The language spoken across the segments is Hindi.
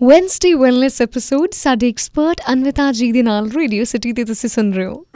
ਵੈਂਸਡੇ ਵੈਲਨੈਸ ਐਪੀਸੋਡ ਸਾਡੇ ਐਕਸਪਰਟ ਅਨਵਿਤਾ ਜੀ ਦੇ ਨਾਲ ਰੇਡੀਓ ਸਿਟੀ ਤੇ ਤੁਸੀਂ ਸੁਣ ਰਹੇ ਹੋ।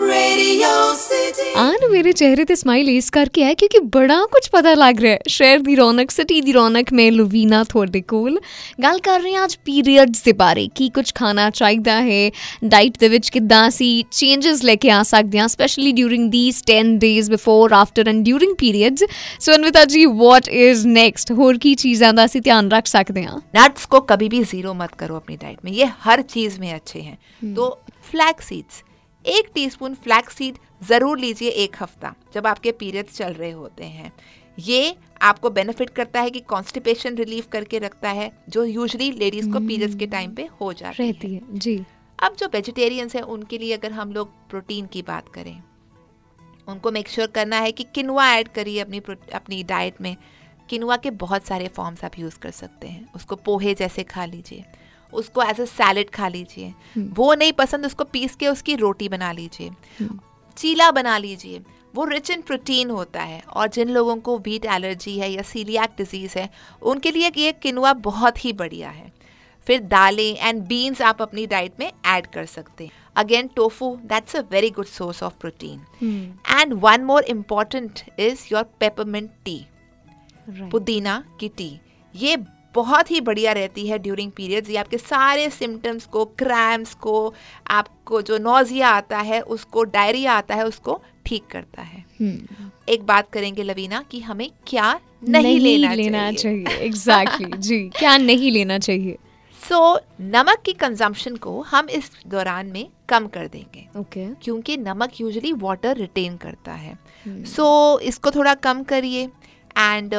ਆਨ ਮੇਰੇ ਚਿਹਰੇ ਤੇ ਸਮਾਈਲ ਇਸ ਕਰਕੇ ਹੈ ਕਿਉਂਕਿ ਬੜਾ ਕੁਝ ਪਤਾ ਲੱਗ ਰਿਹਾ ਹੈ। ਸ਼ਹਿਰ ਦੀ ਰੌਣਕ, ਸਿਟੀ ਦੀ ਰੌਣਕ। ਮੈਂ ਲਵੀਨਾ ਤੁਹਾਡੇ ਕੋਲ ਗੱਲ ਕਰ ਰਹੀ ਹਾਂ ਅੱਜ ਪੀਰੀਅਡਸ ਦੇ ਬਾਰੇ। ਕੀ ਕੁਝ ਖਾਣਾ ਚਾਹੀਦਾ ਹੈ, ਡਾਈਟ ਦੇ ਵਿੱਚ ਕਿੱਦਾਂ ਅਸੀਂ ਚੇਂਜਸ ਲੈ ਕੇ ਆ ਸਕਦੇ ਹਾਂ, specially during these 10 days before, after and during periods. So Anvita ji, what is next? ਹੋਰ ਕੀ चीज़ां ਦਾ ਅਸੀਂ ਧਿਆਨ ਰੱਖ सकते हैं? नट्स को कभी भी जीरो मत करो अपनी डाइट में, ये हर चीज में अच्छे हैं। तो flax seeds, 1 teaspoon flax seed जरूर लीजिए 1 हफ्ता जब आपके पीरियड्स चल रहे होते हैं। ये आपको बेनिफिट करता है कि कॉन्स्टिपेशन रिलीफ करके रखता है, जो यूजुअली लेडीज को पीरियड्स के टाइम पे हो जाती है जी। अब जो वेजिटेरियंस हैं उनके लिए अगर हम लोग प्रोटीन की बात करें, उनको मेक श्योर करना है कि किनुआ ऐड करिए अपनी डाइट में। किनुआ के बहुत सारे फॉर्म्स आप यूज़ कर सकते हैं। उसको पोहे जैसे खा लीजिए, उसको एज अ सैलेड खा लीजिए। वो नहीं पसंद, उसको पीस के उसकी रोटी बना लीजिए, चीला बना लीजिए। वो रिच इन प्रोटीन होता है। और जिन लोगों को व्हीट एलर्जी है या सीलियाक डिजीज़ है, उनके लिए ये किनुआ बहुत ही बढ़िया है। फिर दालें एंड बीन्स आप अपनी डाइट में ऐड कर सकते हैं। Again tofu, that's a very good source of protein. And one more important is your peppermint tea, पुदीना की टी। ये बहुत ही बढ़िया रहती है ड्यूरिंग पीरियड्स। ये आपके सारे सिम्टम्स को, क्रैम्प्स को, आपको जो नौजिया आता है उसको, डायरिया आता है उसको ठीक करता है। एक बात करेंगे लवीना कि हमें क्या नहीं लेना चाहिए। एग्जैक्टली जी, क्या नहीं लेना चाहिए? सो नमक की कंजम्पशन को हम इस दौरान में कम कर देंगे, क्योंकि नमक यूजुअली वाटर रिटेन करता है। सो इसको थोड़ा कम करिए। एंड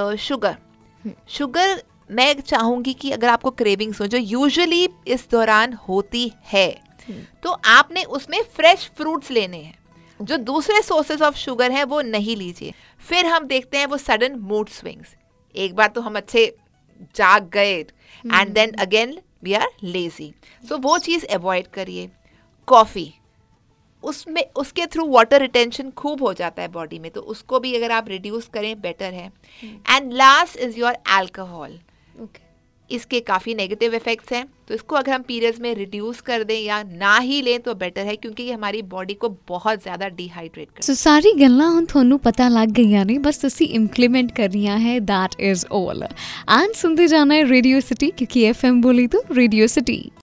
शुगर मैं चाहूँगी कि अगर आपको क्रेविंग्स हो, जो यूजुअली इस दौरान होती है, तो आपने उसमें फ्रेश फ्रूट्स लेने हैं। जो दूसरे सोर्सेज ऑफ शुगर हैं वो नहीं लीजिए। फिर हम देखते हैं वो सडन मूड स्विंग्स। एक बार तो हम अच्छे जाग गए and then again we are lazy. So वो चीज़ अवॉइड करिए। कॉफ़ी, उसमें उसके थ्रू वाटर रिटेंशन खूब हो जाता है बॉडी में, तो उसको भी अगर आप रिड्यूस करें बेटर है। And last is your alcohol. इसके काफ़ी नेगेटिव इफेक्ट्स हैं, तो इसको अगर हम पीरियड्स में रिड्यूस कर दें या ना ही लें तो बेटर है, क्योंकि ये हमारी बॉडी को बहुत ज़्यादा डिहाइड्रेट करता है। सो सारी गल्लां हुण तुहानू पता लग गईयां ने, बस तुसीं इंप्लीमेंट करनियां है। That is all. एंड सुनते जाना है रेडियो सिटी, क्योंकि FM बोली तो रेडियो सिटी।